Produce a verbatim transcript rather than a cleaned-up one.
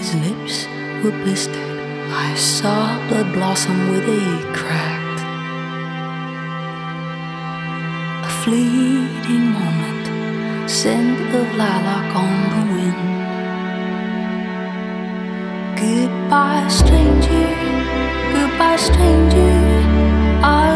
His lips were blistered. I saw blood blossom with a crack. A fleeting moment, scent of lilac on the wind. Goodbye, stranger. Goodbye, stranger. I